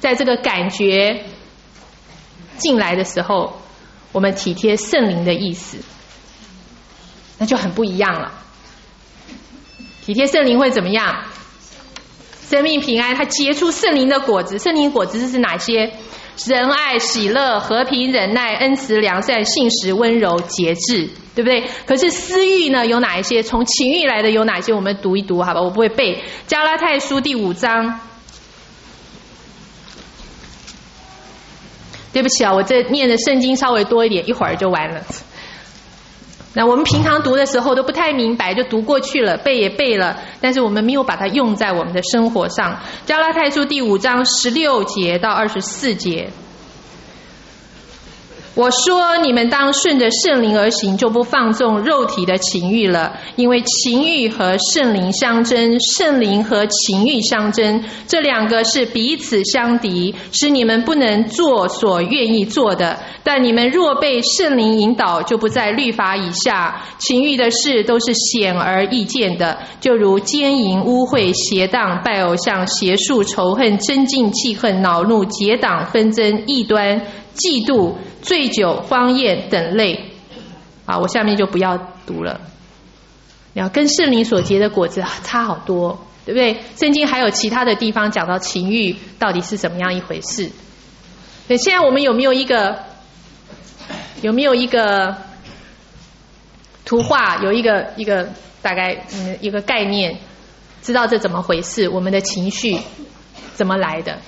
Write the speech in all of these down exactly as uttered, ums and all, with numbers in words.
在这个感觉进来的时候，我们体贴圣灵的意思，那就很不一样了。体贴圣灵会怎么样？生命平安，它结出圣灵的果子。圣灵果子是哪些？仁爱、喜乐、和平、忍耐、恩慈、良善、信实、温柔、节制，对不对？可是私欲呢，有哪一些？从情欲来的有哪些？我们读一读，好吧？我不会背。加拉太书第五章。对不起啊，我这念的圣经稍微多一点，一会儿就完了。那我们平常读的时候都不太明白，就读过去了，背也背了，但是我们没有把它用在我们的生活上。加拉太书第五章十六节到二十四节，我说你们当顺着圣灵而行，就不放纵肉体的情欲了，因为情欲和圣灵相争，圣灵和情欲相争，这两个是彼此相敌，使你们不能做所愿意做的。但你们若被圣灵引导，就不在律法以下。情欲的事都是显而易见的，就如奸淫、污秽、邪荡、拜偶像、邪术、仇恨、争竞、气恨、恼怒、结党、纷争、异端、嫉妒、醉酒、荒宴等类。啊，我下面就不要读了。要跟圣灵所结的果子差好多，对不对？圣经还有其他的地方讲到情欲到底是怎么样一回事。对，现在我们有没有一个有没有一个图画，有一个一个大概嗯一个概念，知道这怎么回事？我们的情绪怎么来的？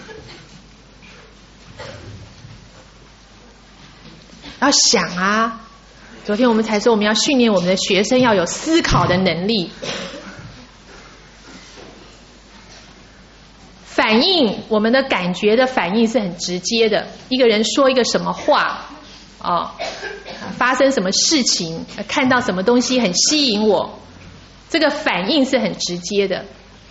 要想啊，昨天我们才说我们要训练我们的学生要有思考的能力，反应我们的感觉的反应是很直接的。一个人说一个什么话哦，发生什么事情，看到什么东西很吸引我，这个反应是很直接的。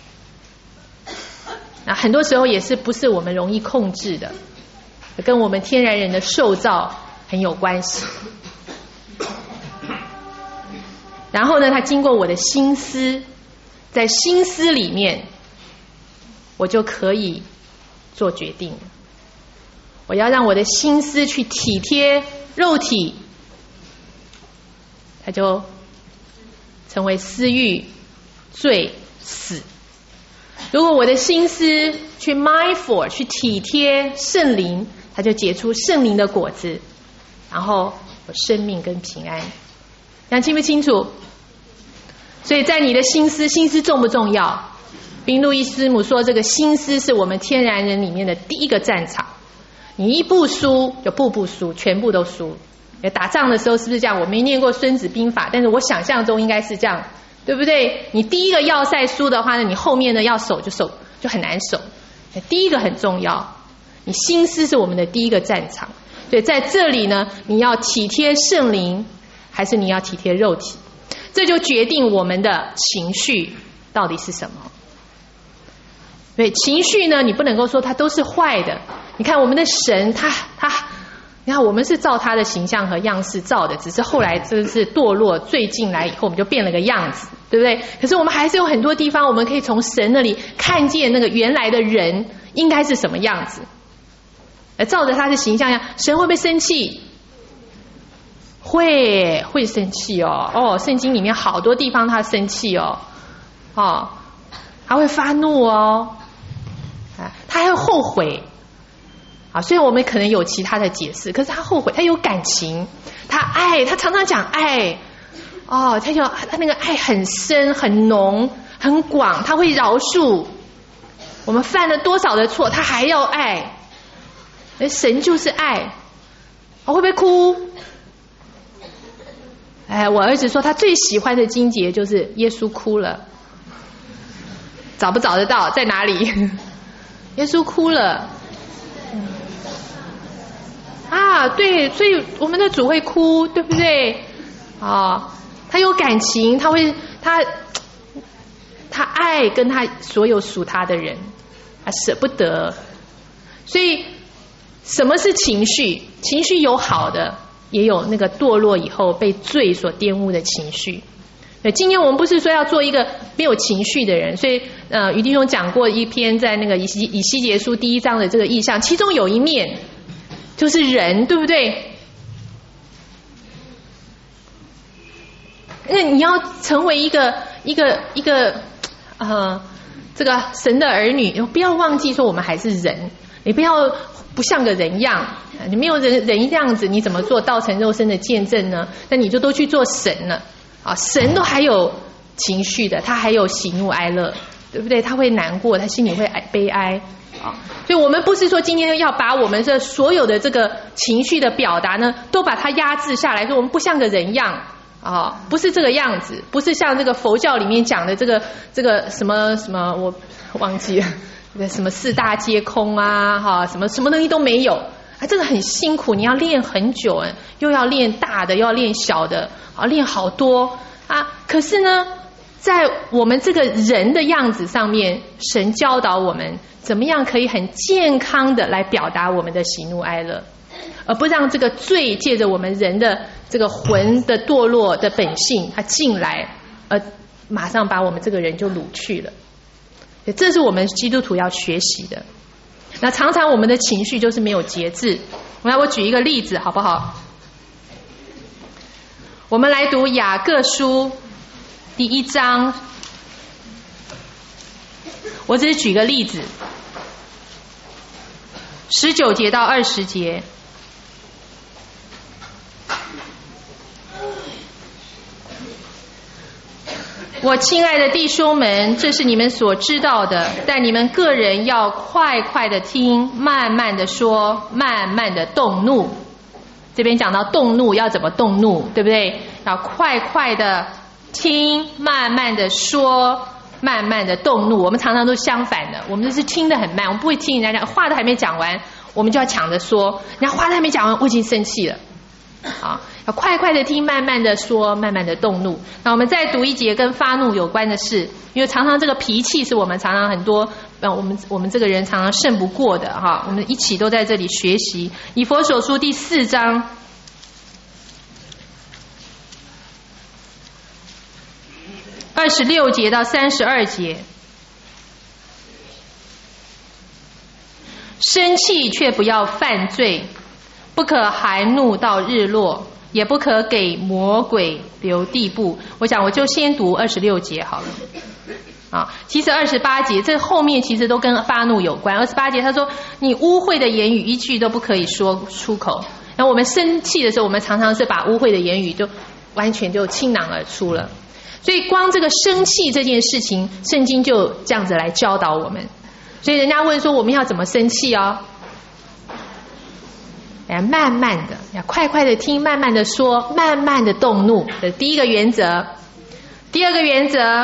啊，很多时候也是不是我们容易控制的，跟我们天然人的受造很有关系。然后呢，它经过我的心思，在心思里面，我就可以做决定。我要让我的心思去体贴肉体，它就成为私欲、罪、死。如果我的心思去 mindful 去体贴圣灵，它就结出圣灵的果子，然后有生命跟平安。讲清不清楚？所以在你的心思，心思重不重要？宾路易师母说，这个心思是我们天然人里面的第一个战场。你一步输就步步输，全部都输。打仗的时候是不是这样？我没念过孙子兵法，但是我想象中应该是这样，对不对？你第一个要塞输的话呢，你后面呢要守就守就很难守。第一个很重要，你心思是我们的第一个战场。所以在这里呢，你要体贴圣灵，还是你要体贴肉体？这就决定我们的情绪到底是什么。对，情绪呢，你不能够说它都是坏的。你看我们的神，他他，你看我们是照他的形象和样式造的，只是后来真是堕落罪进来以后，我们就变了个样子，对不对？可是我们还是有很多地方，我们可以从神那里看见那个原来的人应该是什么样子，而照着他的形象样，神会不会生气？会会生气哦哦，圣经里面好多地方他生气哦哦，他会发怒哦，啊，他还会后悔啊。虽然我们可能有其他的解释，可是他后悔，他有感情，他爱，他常常讲爱哦，他就他那个爱很深、很浓、很广，他会饶恕我们犯了多少的错，他还要爱。神就是爱，我会不会哭？哎，我儿子说他最喜欢的经节就是耶稣哭了，找不找得到？在哪里？耶稣哭了啊，对，所以我们的主会哭，对不对？哦，他有感情，他会他他爱跟他所有属他的人，他舍不得。所以什么是情绪？情绪有好的，也有那个堕落以后被罪所玷污的情绪。 对，今天我们不是说要做一个没有情绪的人，所以呃，于弟兄讲过一篇在那个以西以西结书第一章的这个意象，其中有一面就是人，对不对？那你要成为一个一个一个呃这个神的儿女，不要忘记说我们还是人，你不要不像个人样，你没有人人样子，你怎么做道成肉身的见证呢？那你就都去做神了。啊，神都还有情绪的，他还有喜怒哀乐，对不对？他会难过，他心里会悲哀啊。所以我们不是说今天要把我们这所有的这个情绪的表达呢，都把它压制下来，说我们不像个人样啊，不是这个样子，不是像这个佛教里面讲的这个这个什么什么，我忘记了，这个什么四大皆空啊，哈，什么什么东西都没有。啊，这个很辛苦，你要练很久哎，又要练大的，又要练小的，啊，练好多啊。可是呢，在我们这个人的样子上面，神教导我们怎么样可以很健康的来表达我们的喜怒哀乐，而不让这个罪借着我们人的这个魂的堕落的本性，它进来，而马上把我们这个人就掳去了。这是我们基督徒要学习的。那常常我们的情绪就是没有节制。来，我举一个例子好不好？我们来读雅各书第一章，我只是举个例子，十九节到二十节。我亲爱的弟兄们，这是你们所知道的，但你们个人要快快的听，慢慢的说，慢慢的动怒。这边讲到动怒要怎么动怒，对不对？要快快的听，慢慢的说，慢慢的动怒。我们常常都相反的，我们就是听得很慢，我们不会听人家讲话都还没讲完，我们就要抢着说，人家话都还没讲完，我已经生气了。啊，要快快的听，慢慢的说，慢慢的动怒。那我们再读一节跟发怒有关的事，因为常常这个脾气是我们常常很多，呃，我们我们这个人常常胜不过的哈。我们一起都在这里学习。以弗所书第四章二十六节到三十二节，生气却不要犯罪。不可含怒到日落，也不可给魔鬼留地步。我想我就先读二十六节好了。啊，其实二十八节这后面其实都跟发怒有关。二十八节他说，你污秽的言语一句都不可以说出口。然后我们生气的时候，我们常常是把污秽的言语就完全就倾囊而出了。所以光这个生气这件事情，圣经就这样子来教导我们。所以人家问说我们要怎么生气哦？要慢慢的，要快快的听，慢慢的说，慢慢的动怒。这是第一个原则。第二个原则，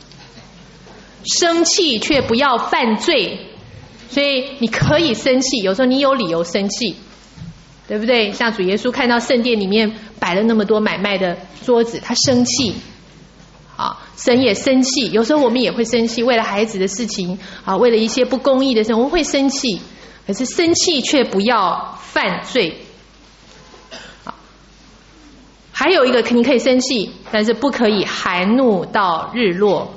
生气却不要犯罪。所以你可以生气，有时候你有理由生气，对不对？像主耶稣看到圣殿里面摆了那么多买卖的桌子，他生气。啊，神也生气，有时候我们也会生气，为了孩子的事情啊，为了一些不公义的事，我们会生气。可是生气却不要犯罪。还有一个，你可以生气，但是不可以含怒到日落。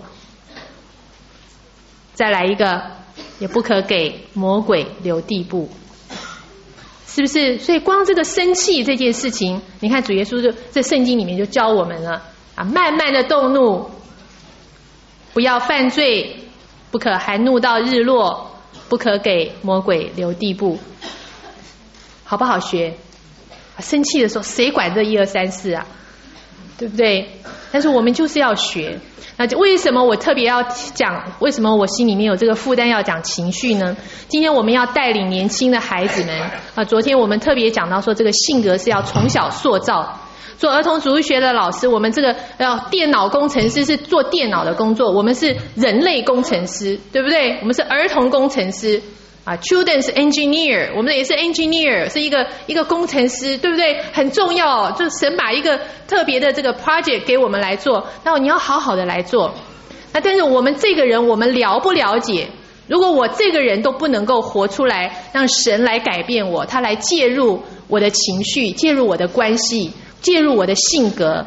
再来一个，也不可给魔鬼留地步，是不是？所以光这个生气这件事情，你看主耶稣就在圣经里面就教我们了啊，慢慢的动怒，不要犯罪，不可含怒到日落。不可给魔鬼留地步，好不好学？生气的时候谁管这一二三四啊，对不对？但是我们就是要学。那就为什么我特别要讲，为什么我心里面有这个负担要讲情绪呢？今天我们要带领年轻的孩子们啊，昨天我们特别讲到说这个性格是要从小塑造。做儿童主日学的老师，我们这个要电脑工程师是做电脑的工作，我们是人类工程师，对不对？我们是儿童工程师啊 ，children's engineer， 我们也是 engineer， 是一个一个工程师，对不对？很重要，就是神把一个特别的这个 project 给我们来做，那你要好好的来做。那但是我们这个人，我们了不了解？如果我这个人都不能够活出来，让神来改变我，他来介入我的情绪，介入我的关系。介入我的性格，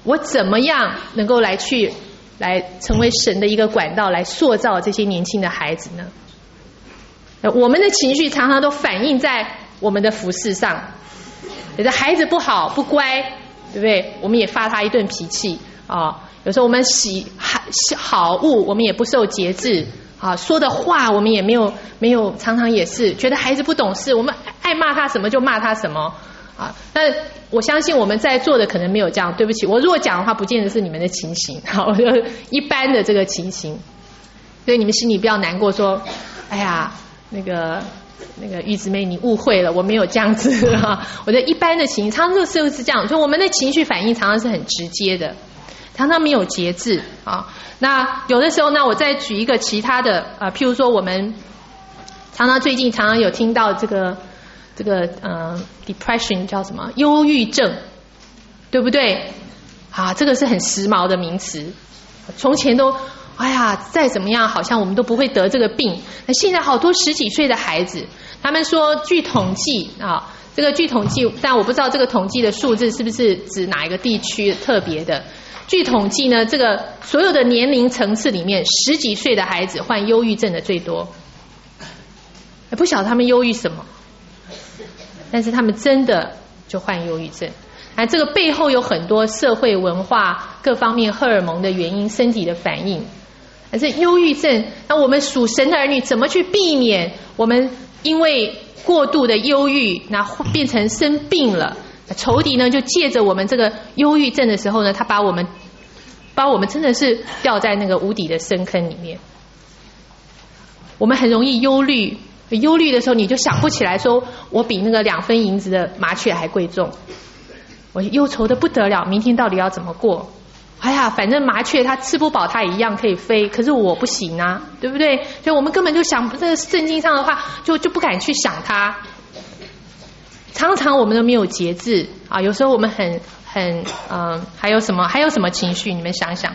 我怎么样能够来去来成为神的一个管道，来塑造这些年轻的孩子呢？我们的情绪常常都反映在我们的服事上，有的孩子不好不乖，对不对？我们也发他一顿脾气啊。有时候我们喜好恶，我们也不受节制啊，说的话我们也没有没有，常常也是觉得孩子不懂事，我们爱骂他什么就骂他什么啊。但我相信我们在座的可能没有这样，对不起，我如果讲的话，不见得是你们的情形，好，一般的这个情形，所以你们心里不要难过，说，哎呀，那个那个玉姊妹你误会了，我没有这样子啊。我的一般的情形，常常就是这样，所以我们的情绪反应常常是很直接的。常常没有节制啊。那有的时候呢，我再举一个其他的啊，譬如说我们常常最近常常有听到这个这个呃 depression 叫什么忧郁症，对不对？啊，这个是很时髦的名词。从前都哎呀再怎么样好像我们都不会得这个病，那现在好多十几岁的孩子，他们说据统计啊，这个据统计，但我不知道这个统计的数字是不是指哪一个地区特别的。据统计呢，这个所有的年龄层次里面，十几岁的孩子患忧郁症的最多。不晓得他们忧郁什么，但是他们真的就患忧郁症。啊，这个背后有很多社会文化各方面荷尔蒙的原因，身体的反应。而这忧郁症，那我们属神的儿女怎么去避免我们因为过度的忧郁，那变成生病了？仇敌呢，就借着我们这个忧郁症的时候呢，他把我们把我们真的是掉在那个无底的深坑里面。我们很容易忧虑，忧虑的时候你就想不起来说，我比那个两分银子的麻雀还贵重，我忧愁的不得了，明天到底要怎么过？哎呀，反正麻雀它吃不饱，它也一样可以飞，可是我不行啊，对不对？所以我们根本就想这个圣经上的话，就就不敢去想它。常常我们都没有节制啊，有时候我们很很嗯、呃，还有什么还有什么情绪？你们想想，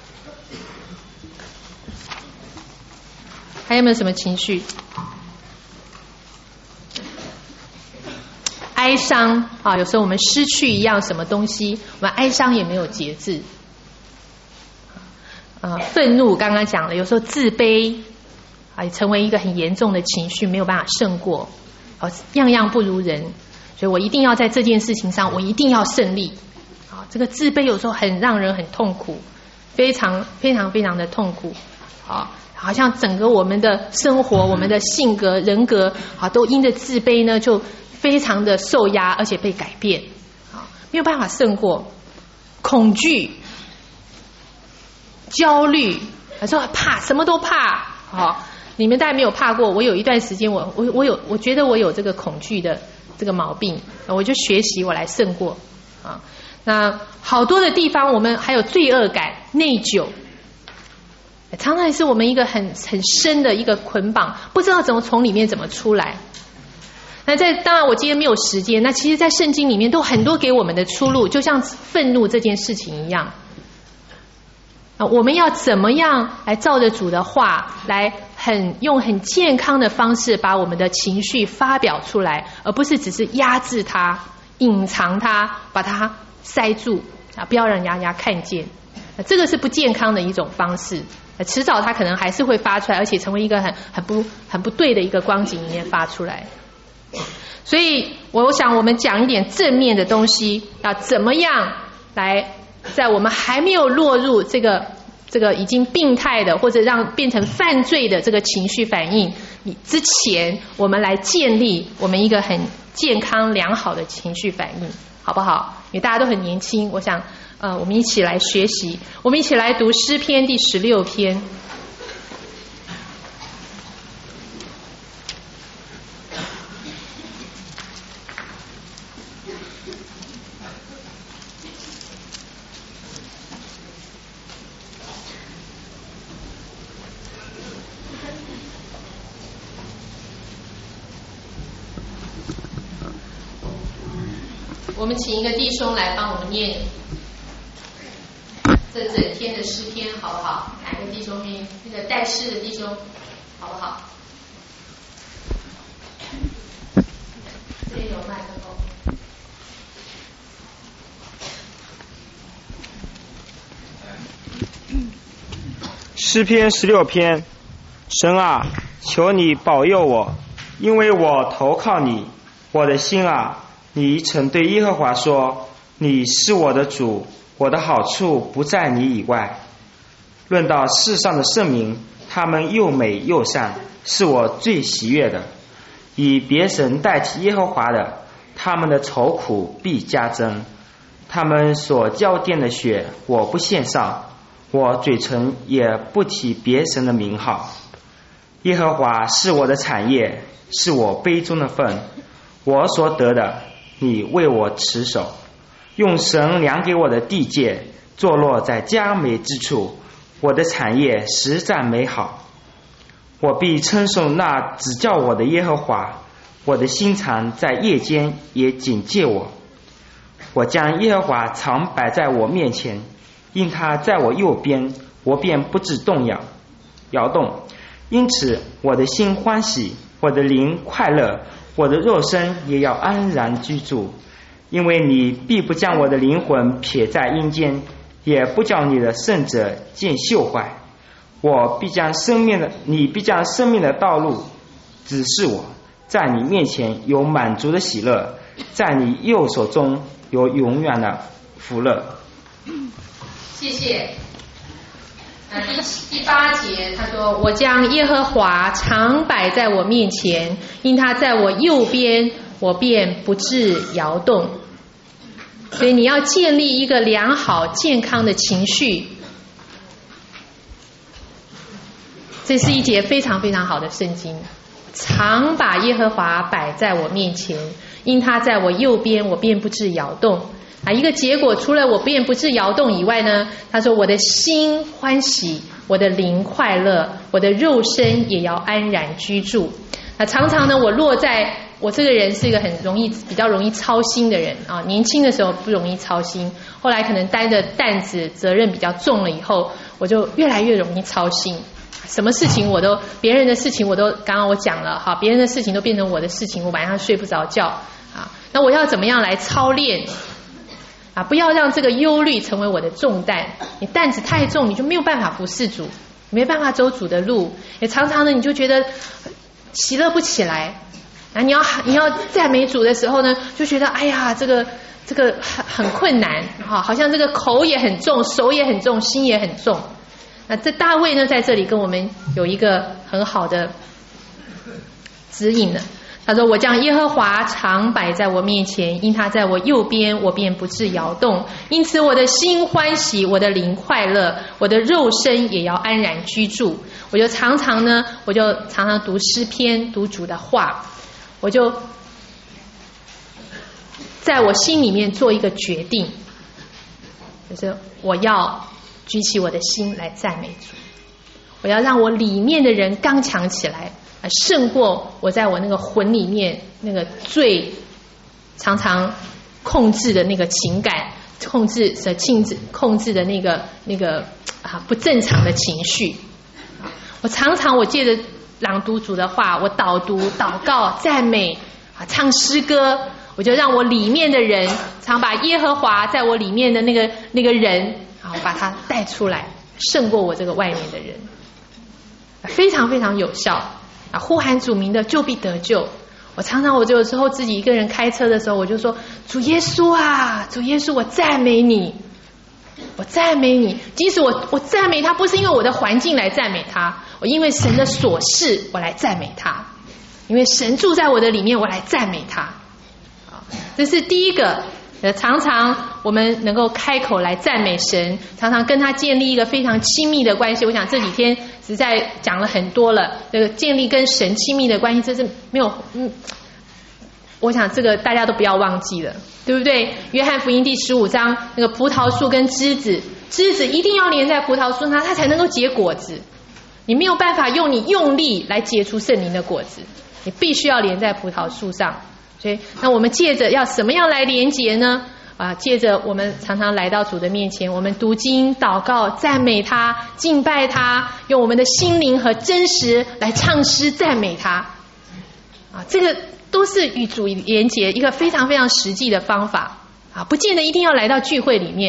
还有没有什么情绪？哀伤啊，有时候我们失去一样什么东西，我们哀伤也没有节制。呃，愤怒刚刚讲了，有时候自卑啊，也成为一个很严重的情绪，没有办法胜过，啊，样样不如人。所以我一定要在这件事情上，我一定要胜利。啊，这个自卑有时候很让人很痛苦，非常非常非常的痛苦。啊，好像整个我们的生活、我们的性格、人格，啊，都因着自卑呢，就非常的受压，而且被改变。啊，没有办法胜过恐惧、焦虑，有时候怕，什么都怕。啊，你们大概没有怕过，我有一段时间我，我我我有，我觉得我有这个恐惧的这个毛病，我就学习我来胜过啊。那好多的地方，我们还有罪恶感、内疚，常常是我们一个很很深的一个捆绑，不知道怎么从里面怎么出来。那在当然我今天没有时间，那其实在圣经里面都很多给我们的出路，就像愤怒这件事情一样。啊，我们要怎么样来照着主的话来很用很健康的方式把我们的情绪发表出来，而不是只是压制它、隐藏它、把它塞住啊，不要让人家看见。这个是不健康的一种方式，迟早它可能还是会发出来，而且成为一个很很不很不对的一个光景里面发出来。所以我想我们讲一点正面的东西，要怎么样来在我们还没有落入这个这个已经病态的或者让变成犯罪的这个情绪反应之前，我们来建立我们一个很健康良好的情绪反应，好不好？因为大家都很年轻，我想呃，我们一起来学习，我们一起来读诗篇第十六篇。我们请一个弟兄来帮我们念这整天的诗篇，好不好？哪个弟兄念？那个带诗的弟兄，好不好？这里有麦克风。 诗篇十六篇，神啊，求你保佑我，因为我投靠你。我的心啊，你曾对耶和华说，你是我的主，我的好处不在你以外。论到世上的圣民，他们又美又善，是我最喜悦的。以别神代替耶和华的，他们的愁苦必加增。他们所浇奠的血，我不献上，我嘴唇也不提别神的名号。耶和华是我的产业，是我杯中的分，我所得的，你为我持守。用神量给我的地界，坐落在佳美之处，我的产业实在美好。我必称颂那指教我的耶和华，我的心肠在夜间也警戒我。我将耶和华常摆在我面前，因他在我右边，我便不致动摇摇动。因此我的心欢喜，我的灵快乐，我的肉身也要安然居住。因为你必不将我的灵魂撇在阴间，也不叫你的圣者见朽坏。我必将生命的你必将生命的道路指示我，在你面前有满足的喜乐，在你右手中有永远的福乐。 谢谢。啊，第第八节他说，我将耶和华常摆在我面前，因他在我右边，我便不致摇动。所以你要建立一个良好健康的情绪，这是一节非常非常好的圣经。常把耶和华摆在我面前，因他在我右边，我便不致摇动。啊，一个结果除了我便不致摇动以外呢，他说我的心欢喜，我的灵快乐，我的肉身也要安然居住。啊，常常呢，我落在我这个人是一个很容易比较容易操心的人啊，年轻的时候不容易操心，后来可能担的担子责任比较重了以后，我就越来越容易操心。什么事情我都别人的事情我都刚刚我讲了哈，别人的事情都变成我的事情，我晚上睡不着觉啊。那我要怎么样来操练啊？不要让这个忧虑成为我的重担。你担子太重，你就没有办法服侍主，没办法走主的路，也常常的你就觉得喜乐不起来。啊，你要你要赞美主的时候呢，就觉得哎呀，这个这个很很困难哈，好像这个口也很重，手也很重，心也很重。那这大卫呢，在这里跟我们有一个很好的指引呢。他说：“我将耶和华常摆在我面前，因他在我右边，我便不致摇动。因此我的心欢喜，我的灵快乐，我的肉身也要安然居住。”我就常常呢，我就常常读诗篇，读主的话。我就在我心里面做一个决定，就是我要举起我的心来赞美主，我要让我里面的人刚强起来，胜过我在我那个魂里面那个最常常控制的那个情感，控制的控制控制的那个那个啊不正常的情绪。我常常我借着朗读主的话，我导读、祷告、赞美啊，唱诗歌，我就让我里面的人常把耶和华在我里面的那个那个人啊，我把他带出来，胜过我这个外面的人，非常非常有效啊！呼喊主名的就必得救。我常常我就有时候自己一个人开车的时候，我就说：主耶稣啊，主耶稣，我赞美你。我赞美你，即使我我赞美他，不是因为我的环境来赞美他，我因为神的所事我来赞美他，因为神住在我的里面，我来赞美他。这是第一个，常常我们能够开口来赞美神，常常跟他建立一个非常亲密的关系。我想这几天实在讲了很多了，这个建立跟神亲密的关系，这是没有嗯。我想这个大家都不要忘记了，对不对？约翰福音第十五章，那个葡萄树跟枝子，枝子一定要连在葡萄树上，它才能够结果子。你没有办法用你用力来结出圣灵的果子，你必须要连在葡萄树上。所以，那我们借着要什么样来连结呢？啊，借着我们常常来到主的面前，我们读经、祷告、赞美他、敬拜他，用我们的心灵和真实来唱诗赞美他。啊，这个都是与主连结一个非常非常实际的方法啊，不见得一定要来到聚会里面。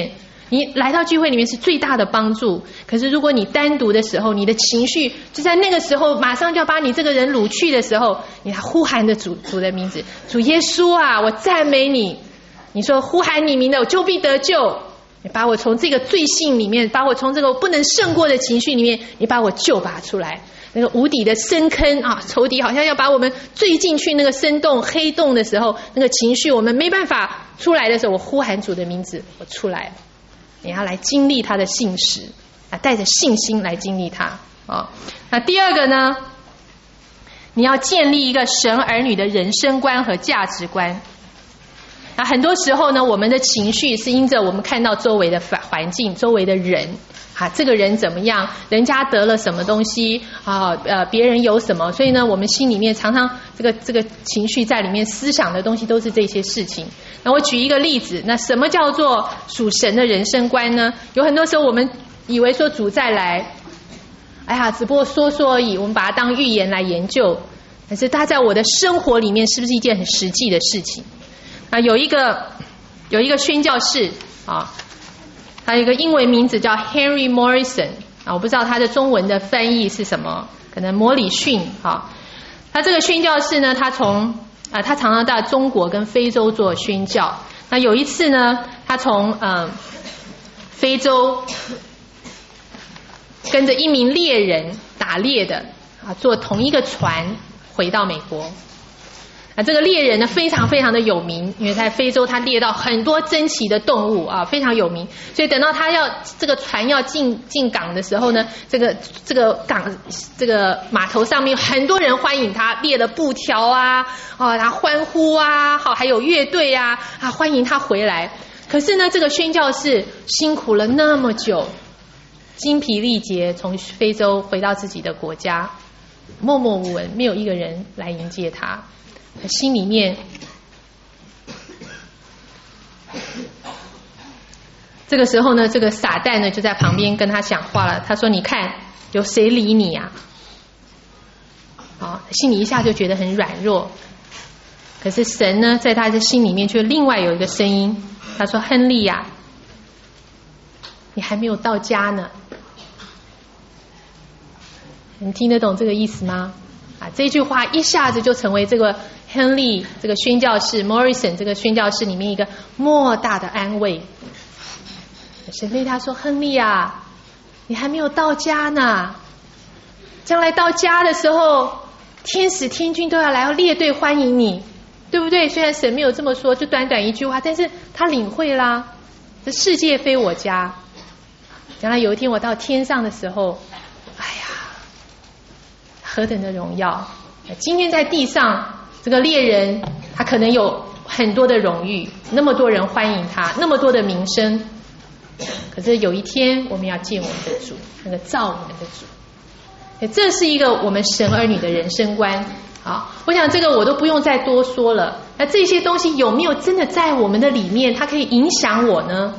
你来到聚会里面是最大的帮助。可是如果你单独的时候，你的情绪就在那个时候马上就要把你这个人掳去的时候，你还呼喊着主主的名字，主耶稣啊，我赞美你。你说呼喊你名的，我就必得救。你把我从这个罪性里面，把我从这个不能胜过的情绪里面，你把我救拔出来。那个无底的深坑啊，仇敌好像要把我们坠进去那个深洞黑洞的时候，那个情绪我们没办法出来的时候，我呼喊主的名字，我出来了。你要来经历他的信实啊，带着信心来经历他啊。那第二个呢，你要建立一个神儿女的人生观和价值观。那很多时候呢，我们的情绪是因着我们看到周围的环境、周围的人啊，这个人怎么样，人家得了什么东西啊，呃，别人有什么，所以呢，我们心里面常常这个这个情绪在里面，思想的东西都是这些事情。那我举一个例子，那什么叫做属神的人生观呢？有很多时候我们以为说主再来，哎呀，只不过说说而已，我们把它当预言来研究，但是它在我的生活里面是不是一件很实际的事情？啊，有一个有一个宣教士啊，他有一个英文名字叫 Henry Morrison 啊，我不知道他的中文的翻译是什么，可能摩里逊啊。他这个宣教士呢，他从啊，他常常到中国跟非洲做宣教。那有一次呢，他从嗯、呃、非洲跟着一名猎人打猎的啊，坐同一个船回到美国。啊，这个猎人呢非常非常的有名，因为在非洲他猎到很多珍奇的动物啊，非常有名。所以等到他要这个船要进进港的时候呢，这个这个港这个码头上面很多人欢迎他，列了布条啊，啊，他欢呼啊，好，还有乐队啊，啊，欢迎他回来。可是呢，这个宣教士辛苦了那么久，精疲力竭，从非洲回到自己的国家，默默无闻，没有一个人来迎接他。心里面这个时候呢，这个撒旦呢就在旁边跟他讲话了。他说：“你看，有谁理你啊？”啊，心里一下就觉得很软弱。可是神呢，在他的心里面却另外有一个声音，他说：“亨利呀，你还没有到家呢。”你听得懂这个意思吗？啊，这句话一下子就成为这个亨利这个宣教士 Morrison 这个宣教士里面一个莫大的安慰。神对他说：“亨利啊，你还没有到家呢，将来到家的时候，天使天军都要来，要列队欢迎你，对不对？”虽然神没有这么说，就短短一句话，但是他领会啦，这世界非我家，将来有一天我到天上的时候，哎呀，何等的荣耀！今天在地上，这个猎人他可能有很多的荣誉，那么多人欢迎他，那么多的名声。可是有一天，我们要见我们的主，那个造我们的主。这是一个我们神儿女的人生观。好，我想这个我都不用再多说了。那这些东西有没有真的在我们的里面，它可以影响我呢？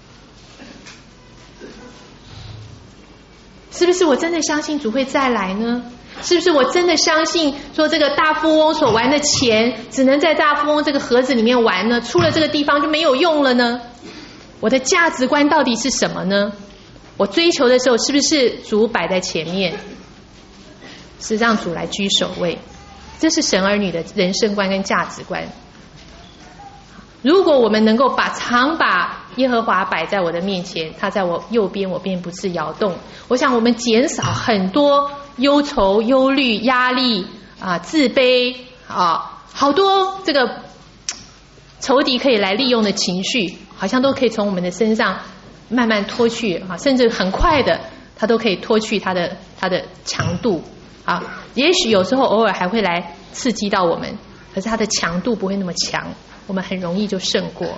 是不是我真的相信主会再来呢？是不是我真的相信说这个大富翁所玩的钱只能在大富翁这个盒子里面玩呢？出了这个地方就没有用了呢？我的价值观到底是什么呢？我追求的时候是不是主摆在前面，是让主来居首位？这是神儿女的人生观跟价值观。如果我们能够把常把耶和华摆在我的面前，他在我右边，我便不致摇动。我想我们减少很多忧愁、忧虑、压力啊、自卑啊，好多这个仇敌可以来利用的情绪，好像都可以从我们的身上慢慢脱去啊，甚至很快的，它都可以脱去它的它的强度啊。也许有时候偶尔还会来刺激到我们，可是它的强度不会那么强，我们很容易就胜过。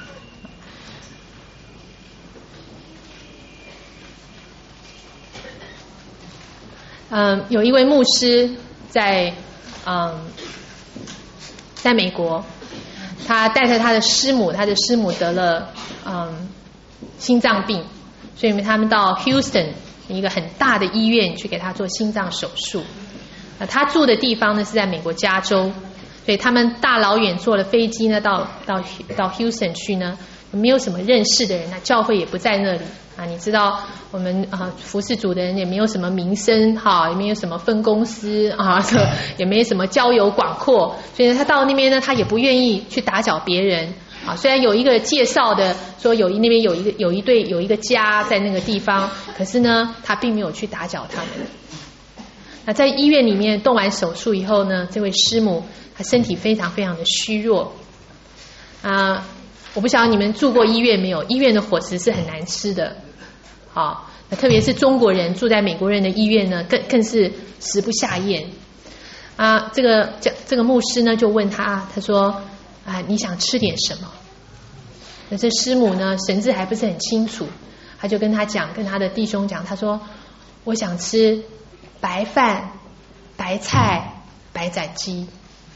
嗯，有一位牧师在嗯在美国。他带着他的师母，他的师母得了嗯心脏病，所以他们到 Houston 一个很大的医院去给他做心脏手术。呃，他住的地方呢是在美国加州，所以他们大老远坐了飞机呢到到到 Houston 去呢， 没有什么认识的人，那教会也不在那里啊。你知道我们啊服侍主的人也没有什么名声哈，也没有什么分公司啊，也没什么交友广阔，所以他到那边呢，他也不愿意去打搅别人啊。虽然有一个介绍的说有那边有一个有一对有一个家在那个地方，可是呢，他并没有去打搅他们。那在医院里面动完手术以后呢，这位师母她身体非常非常的虚弱啊。我不晓得你们住过医院没有？医院的伙食是很难吃的，好，那特别是中国人住在美国人的医院呢，更更是食不下咽啊。这个这这个牧师呢就问他，他说啊，你想吃点什么？那这师母呢神志还不是很清楚，他就跟他讲，跟他的弟兄讲，他说我想吃白饭、白菜、白斩鸡。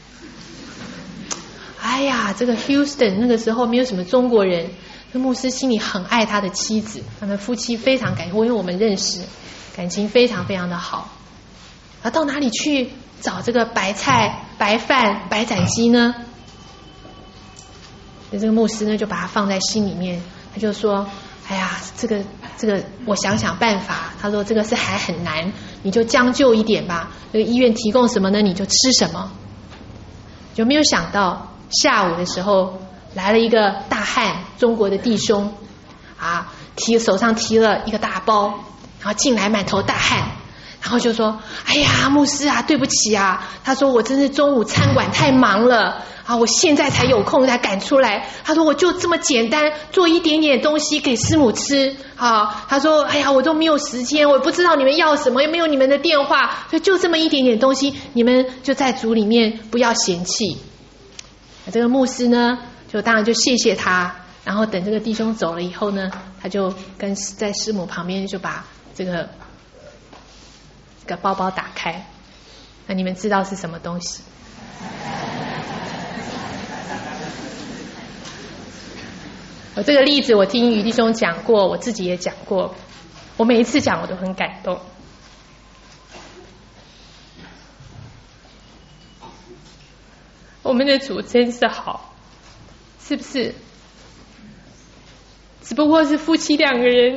哎呀，这个 Houston 那个时候没有什么中国人，这牧师心里很爱他的妻子，他们夫妻非常感情，因为我们认识，感情非常非常的好。啊，到哪里去找这个白菜、白饭、白斩鸡呢？这个牧师呢就把它放在心里面，他就说：“哎呀，这个这个，我想想办法。”他说：“这个是还很难，你就将就一点吧。这个医院提供什么呢，你就吃什么。”就没有想到。下午的时候来了一个大汉，中国的弟兄啊，提手上提了一个大包，然后进来满头大汗，然后就说：“哎呀，牧师啊，对不起啊。”他说：“我真是中午餐馆太忙了啊，我现在才有空才赶出来。”他说：“我就这么简单做一点点东西给师母吃啊。”他说：“哎呀，我都没有时间，我不知道你们要什么，也没有你们的电话，所以就这么一点点东西，你们就在主里面不要嫌弃。”这个牧师呢，就当然就谢谢他，然后等这个弟兄走了以后呢，他就跟在师母旁边就把这个这个包包打开。那你们知道是什么东西？我这个例子我听于弟兄讲过，我自己也讲过，我每一次讲我都很感动。我们的主真是好，是不是？只不过是夫妻两个人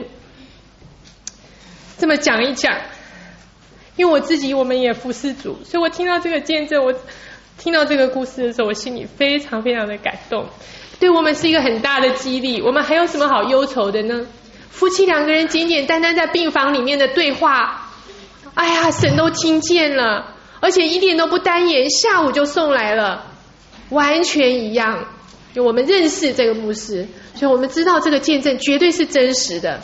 这么讲一讲，因为我自己我们也服侍主，所以我听到这个见证，我听到这个故事的时候，我心里非常非常的感动，对我们是一个很大的激励。我们还有什么好忧愁的呢？夫妻两个人简简单单在病房里面的对话，哎呀，神都听见了，而且一点都不单言，下午就送来了。完全一样，就我们认识这个牧师，所以我们知道这个见证绝对是真实的。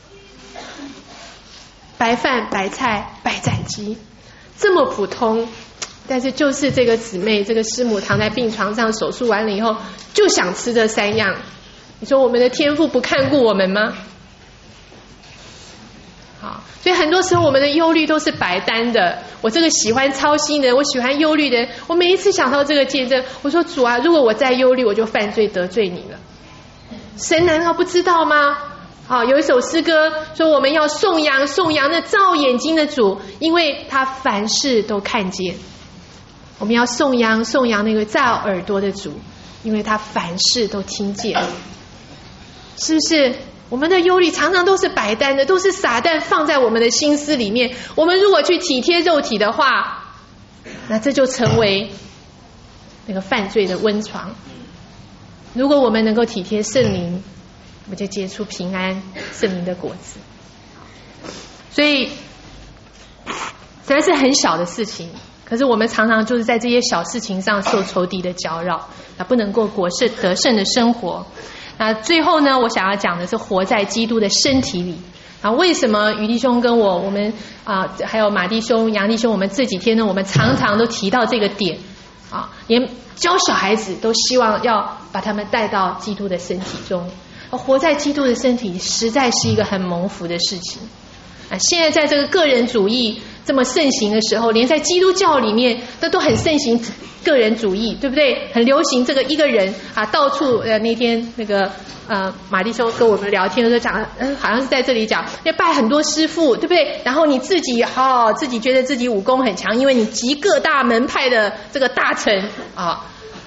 白饭、白菜、白斩鸡，这么普通，但是就是这个姊妹，这个师母躺在病床上，手术完了以后就想吃这三样。你说我们的天父不看顾我们吗？好，所以很多时候我们的忧虑都是白担的。我这个喜欢操心的，我喜欢忧虑的，我每一次想到这个见证，我说主啊，如果我再忧虑，我就犯罪得罪你了。神难道不知道吗？好，有一首诗歌说我们要颂扬颂扬那照眼睛的主，因为他凡事都看见。我们要颂扬颂扬那个照耳朵的主，因为他凡事都听见。是不是？我们的忧虑常常都是白担的，都是撒旦放在我们的心思里面。我们如果去体贴肉体的话，那这就成为那个犯罪的温床。如果我们能够体贴圣灵，我们就结出平安圣灵的果子。所以虽然是很小的事情，可是我们常常就是在这些小事情上受仇敌的搅扰，那不能过国胜得胜的生活。那最后呢，我想要讲的是活在基督的身体里啊。为什么于弟兄跟我，我们啊，还有马弟兄、杨弟兄，我们这几天呢，我们常常都提到这个点啊，连教小孩子都希望要把他们带到基督的身体中。活在基督的身体，实在是一个很蒙福的事情啊。现在在这个个人主义这么盛行的时候，连在基督教里面，那都很盛行个人主义，对不对？很流行这个一个人啊，到处呃那天那个呃马弟兄跟我们聊天的时候讲，嗯，好像是在这里讲要拜很多师父，对不对？然后你自己哦，自己觉得自己武功很强，因为你集各大门派的这个大成啊，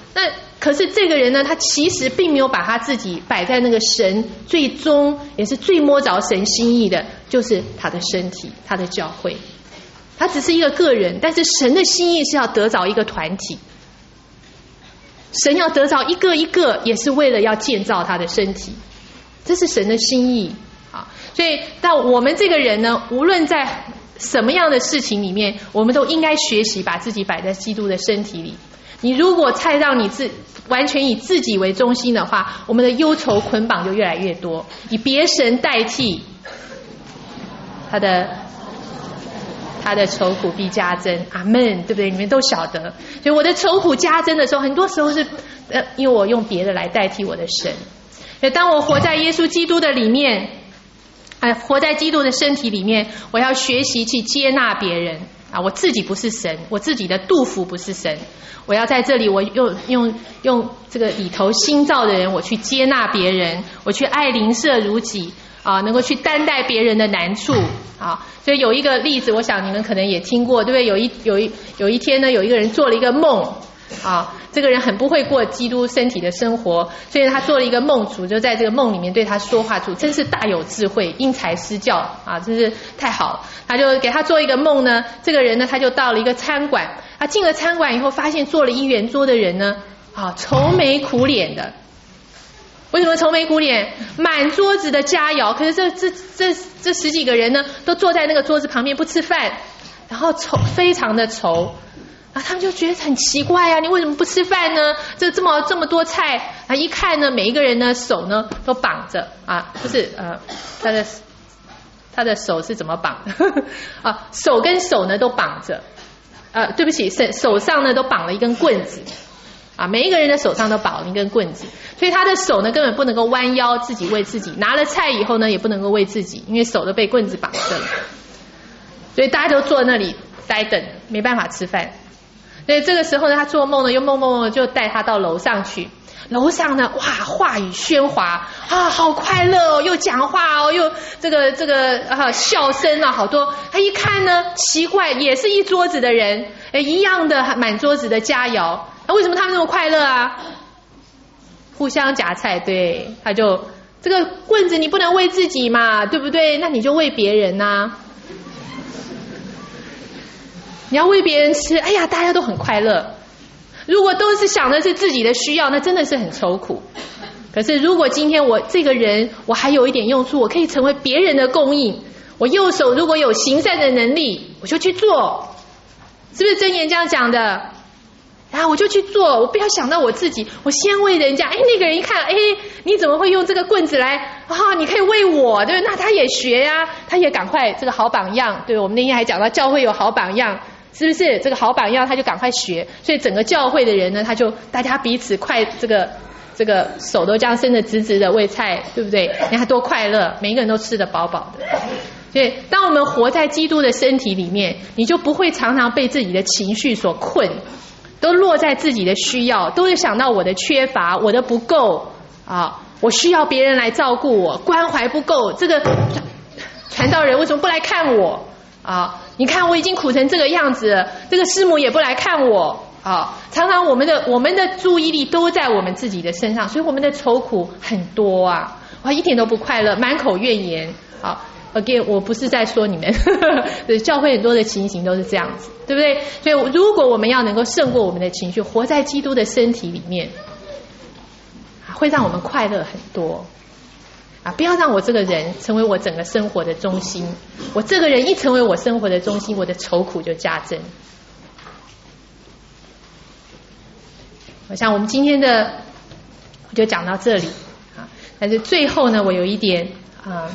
那可是这个人呢，他其实并没有把他自己摆在那个神最终也是最摸着神心意的，就是他的身体，他的教会。他只是一个个人，但是神的心意是要得着一个团体。神要得着一个一个，也是为了要建造他的身体，这是神的心意啊。所以，但我们这个人呢，无论在什么样的事情里面，我们都应该学习把自己摆在基督的身体里。你如果太让你自完全以自己为中心的话，我们的忧愁捆绑就越来越多，以别神代替，他的他的愁苦必加增，阿们，对不对？你们都晓得，所以我的愁苦加增的时候，很多时候是呃，因为我用别的来代替我的神。所以当我活在耶稣基督的里面，哎，活在基督的身体里面，我要学习去接纳别人啊！我自己不是神，我自己的肚腹不是神，我要在这里，我用用用这个里头新造的人，我去接纳别人，我去爱邻舍如己啊，能够去担待别人的难处啊。所以有一个例子，我想你们可能也听过，对不对？有一有一有一天呢，有一个人做了一个梦啊，这个人很不会过基督身体的生活，所以他做了一个梦，主就在这个梦里面对他说话，主真是大有智慧，因材施教啊，真是太好。他就给他做一个梦呢，这个人呢，他就到了一个餐馆，他进了餐馆以后，发现坐了一圆桌的人呢，啊，愁眉苦脸的。为什么愁眉苦脸？满桌子的佳肴，可是这这这这十几个人呢，都坐在那个桌子旁边不吃饭，然后愁非常的愁。啊，他们就觉得很奇怪啊，你为什么不吃饭呢？这这么这么多菜啊！一看呢，每一个人呢手呢都绑着啊，不是呃，他的他的手是怎么绑啊？手跟手呢都绑着，呃，对不起，手手上呢都绑了一根棍子啊，每一个人的手上都绑了一根棍子，所以他的手呢根本不能够弯腰自己喂自己，拿了菜以后呢也不能够喂自己，因为手都被棍子绑着了，所以大家都坐那里呆等，没办法吃饭。所以这个时候呢，他做梦呢，又梦梦梦就带他到楼上去。楼上呢，哇，话语喧哗啊，好快乐哦，又讲话哦，又这个这个啊笑声啊，好多。他一看呢，奇怪，也是一桌子的人，哎，一样的满桌子的佳肴。那为什么他们那么快乐啊？互相夹菜，对，他就这个棍子你不能喂自己嘛，对不对？那你就喂别人啊。你要喂别人吃，哎呀，大家都很快乐。如果都是想的是自己的需要，那真的是很愁苦。可是如果今天我这个人，我还有一点用处，我可以成为别人的供应，我右手如果有行善的能力，我就去做，是不是箴言这样讲的？啊，我就去做，我不要想到我自己，我先喂人家。哎，那个人一看，哎，你怎么会用这个棍子来啊？你可以喂我，对，那他也学呀、啊，他也赶快这个好榜样。对，我们那天还讲到教会有好榜样。是不是这个好榜样他就赶快学，所以整个教会的人呢，他就大家彼此快这个这个手都这样伸得直直的喂菜，对不对？你看多快乐，每一个人都吃得饱饱的。所以当我们活在基督的身体里面，你就不会常常被自己的情绪所困，都落在自己的需要，都是想到我的缺乏，我的不够啊，我需要别人来照顾我，关怀不够，这个传道人为什么不来看我啊？你看我已经苦成这个样子了，这个师母也不来看我啊！常常我们的我们的注意力都在我们自己的身上，所以我们的愁苦很多啊，哇，一点都不快乐，满口怨言啊 ！Again， 我不是在说你们，对，教会很多的情形都是这样子，对不对？所以如果我们要能够胜过我们的情绪，活在基督的身体里面，会让我们快乐很多。啊！不要让我这个人成为我整个生活的中心。我这个人一成为我生活的中心，我的愁苦就加增。我想我们今天的就讲到这里啊，但是最后呢，我有一点啊，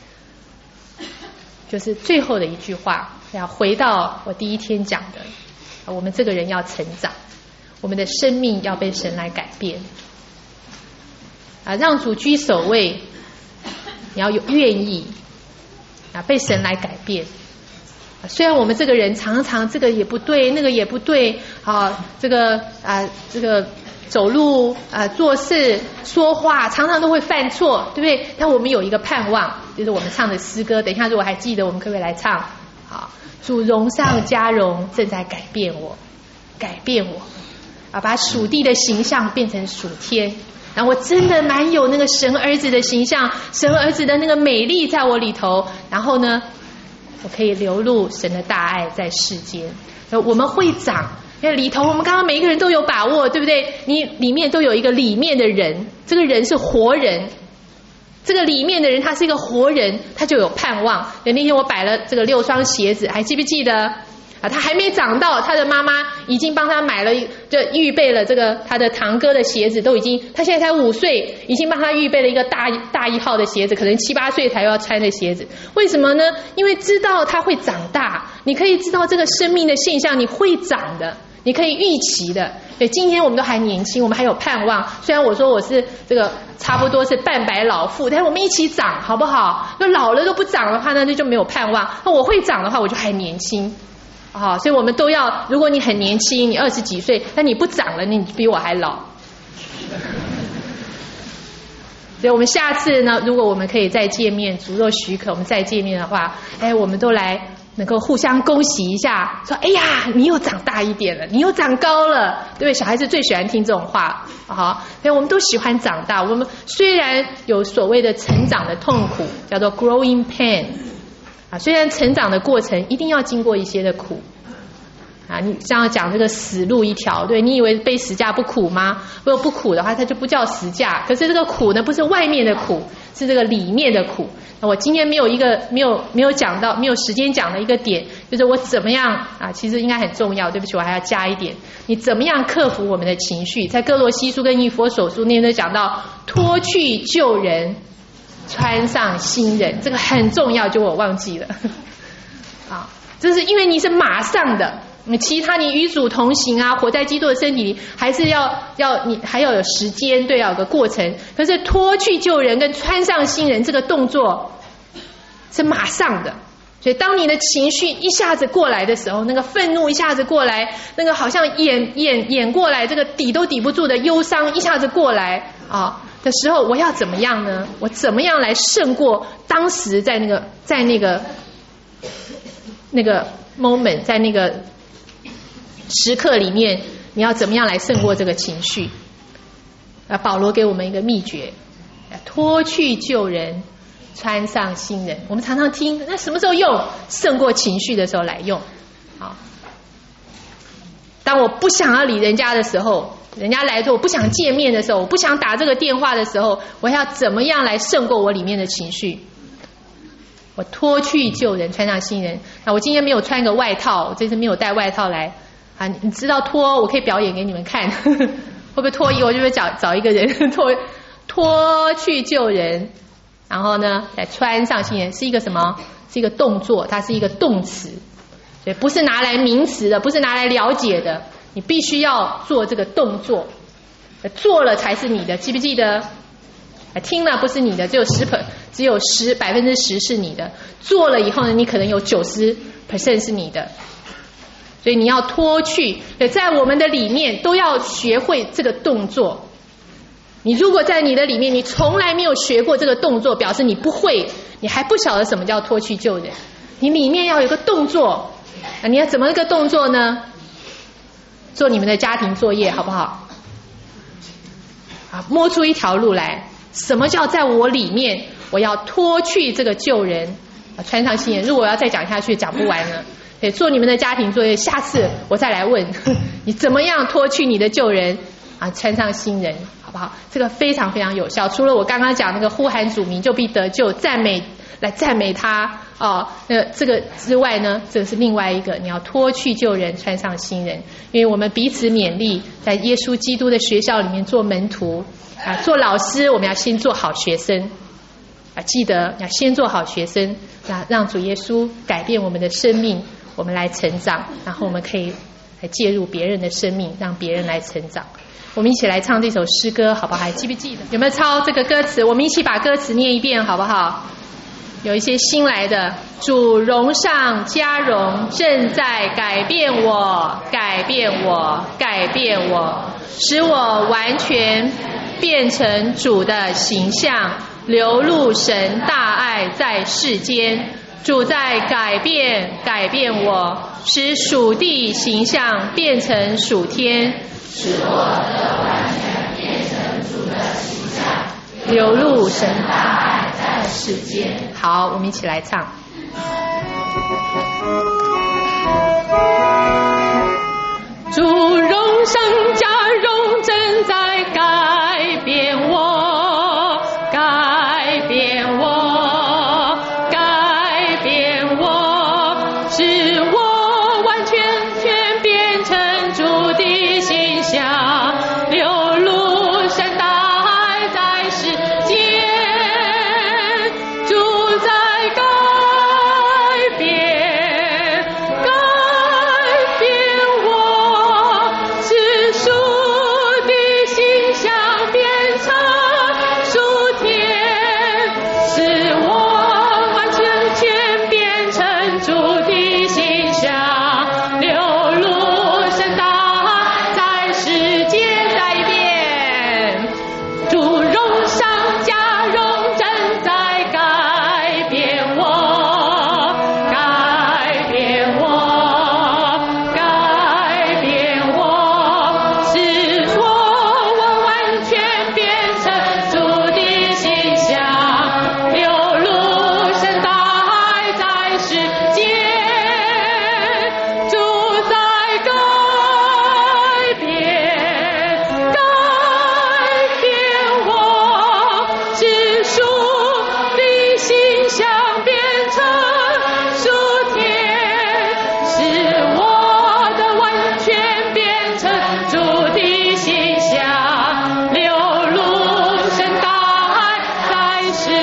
就是最后的一句话，要回到我第一天讲的，啊，我们这个人要成长，我们的生命要被神来改变啊，让主居首位。你要有愿意啊，被神来改变。虽然我们这个人常常这个也不对，那个也不对啊，这个啊，这个走路啊、做事、说话，常常都会犯错，对不对？但我们有一个盼望，就是我们唱的诗歌。等一下，如果还记得，我们可不可以来唱？好，主荣上加荣，正在改变我，改变我。 啊，把属地的形象变成属天。然后我真的蛮有那个神儿子的形象，神儿子的那个美丽在我里头。然后呢，我可以流露神的大爱在世间。我们会长，因为里头我们刚刚每一个人都有把握，对不对？你里面都有一个里面的人，这个人是活人。这个里面的人他是一个活人，他就有盼望。那天我摆了这个六双鞋子，还记不记得啊？他还没长到，他的妈妈已经帮他买了，就预备了这个他的堂哥的鞋子，都已经，他现在才五岁，已经帮他预备了一个大大一号的鞋子，可能七八岁才要穿的鞋子。为什么呢？因为知道他会长大，你可以知道这个生命的现象，你会长的，你可以预期的。对，今天我们都还年轻，我们还有盼望。虽然我说我是这个差不多是半百老妇，但是我们一起长，好不好？那老了都不长的话呢，那就没有盼望。那我会长的话，我就还年轻。啊、哦，所以我们都要，如果你很年轻，你二十几岁，但你不长了，你比我还老。所以我们下次呢，如果我们可以再见面，主若许可，我们再见面的话，哎，我们都来能够互相恭喜一下，说，哎呀，你又长大一点了，你又长高了，对不对？小孩子最喜欢听这种话，好，所以我们都喜欢长大。我们虽然有所谓的成长的痛苦，叫做 growing pain。啊，虽然成长的过程一定要经过一些的苦，啊，你像要讲这个死路一条，对，你以为背十架不苦吗？如果不苦的话，它就不叫十架。可是这个苦呢，不是外面的苦，是这个里面的苦。那我今天没有一个没有没有讲到，没有时间讲的一个点，就是我怎么样啊？其实应该很重要，对不起，我还要加一点，你怎么样克服我们的情绪？在哥罗西书跟以弗所书那边都讲到，脱去旧人，穿上新人，这个很重要，就我忘记了啊，这是因为你是马上的，你其他你与主同行啊，活在基督的身体里，还是要要你还要有时间，对，要有个过程。可是脱去旧人跟穿上新人这个动作是马上的，所以当你的情绪一下子过来的时候，那个愤怒一下子过来，那个好像演演演过来，这个抵都抵不住的忧伤一下子过来啊的时候，我要怎么样呢？我怎么样来胜过当时在那个在那个那个 moment， 在那个时刻里面，你要怎么样来胜过这个情绪？啊，保罗给我们一个秘诀：脱去旧人，穿上新人。我们常常听，那什么时候用？胜过情绪的时候来用。好，当我不想要理人家的时候，人家来说我不想见面的时候，我不想打这个电话的时候，我要怎么样来胜过我里面的情绪？我脱去旧人，穿上新人。那我今天没有穿个外套，我这次没有带外套来啊，你知道脱，我可以表演给你们看，呵呵，会不会脱衣？我就会找找一个人脱脱去旧人，然后呢再穿上新人，是一个什么？是一个动作，它是一个动词，所以不是拿来名词的，不是拿来了解的。你必须要做这个动作，做了才是你的，记不记得？听了不是你的，只有十 per， 只有十百分之十是你的。做了以后呢，你可能有九十 percent 是你的。所以你要脱去，在我们的里面都要学会这个动作。你如果在你的里面，你从来没有学过这个动作，表示你不会，你还不晓得什么叫脱去旧人。你里面要有个动作，啊，你要怎么一个动作呢？做你们的家庭作业好不好？啊，摸出一条路来。什么叫在我里面？我要脱去这个旧人，啊，穿上新人。如果我要再讲下去，讲不完了。对，做你们的家庭作业，下次我再来问你怎么样脱去你的旧人，啊，穿上新人，好不好？这个非常非常有效。除了我刚刚讲那个呼喊主名就必得救，赞美来赞美他哦，那这个之外呢，这是另外一个，你要脱去旧人，穿上新人。因为我们彼此勉励，在耶稣基督的学校里面做门徒啊，做老师，我们要先做好学生啊，记得要先做好学生，那让主耶稣改变我们的生命，我们来成长，然后我们可以来介入别人的生命，让别人来成长。我们一起来唱这首诗歌好不好？还记不记得？有没有抄这个歌词？我们一起把歌词念一遍好不好？有一些新来的，主荣上加荣，正在改变我，改变我，改变我，使我完全变成主的形象，流露神大爱在世间。主在改变，改变我，使属地形象变成属天。 使我的完全变成主的形象，流露神大爱在世间。好，我们一起来唱。主荣升加荣正在改变我，改变我，改变我，使我完全全变成主的形象，流露神大爱在世间。主在改变，改变我，使属的形象变成属天，使我完全全变成主的形象，流露神大爱在世间。再一遍，主荣上加荣正在改变我，改变我，改变我，使我完全变成主的形象，流露神大爱在世间。主在改变，改变我，使属的形象变成属天，使我的完全变成主的形象，流露神大爱在世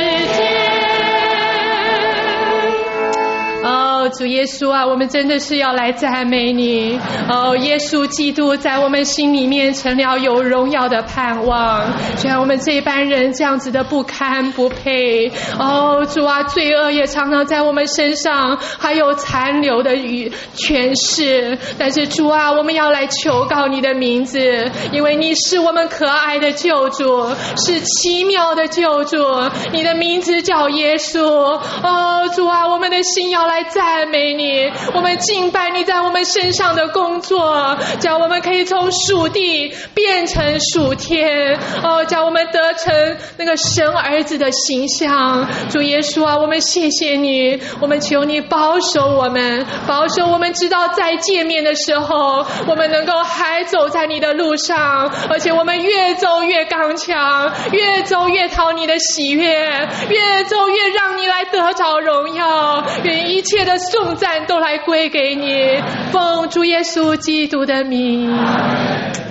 间。哦，主耶稣啊，我们真的是要来赞美你。哦，耶稣基督在我们心里面成了有荣耀的盼望。虽然我们这般人这样子的不堪不配，哦，主啊，罪恶也常常在我们身上还有残留的与权势，但是主啊，我们要来求告你的名字，因为你是我们可爱的救主，是奇妙的救主，你的名字叫耶稣。哦，主啊，我们的心要来赞美你，我们敬拜你在我们身上的工作，叫我们可以从属地变成属天。哦，叫我们得成那个神儿子的形象。主耶稣啊，我们谢谢你，我们求你保守我们，保守我们知道在见面的时候，我们能够还走在你的路上，而且我们越走越刚强，越走越讨你的喜悦，越走越让你来得着荣耀。愿一切的颂赞都来归给你，奉主耶稣基督的名。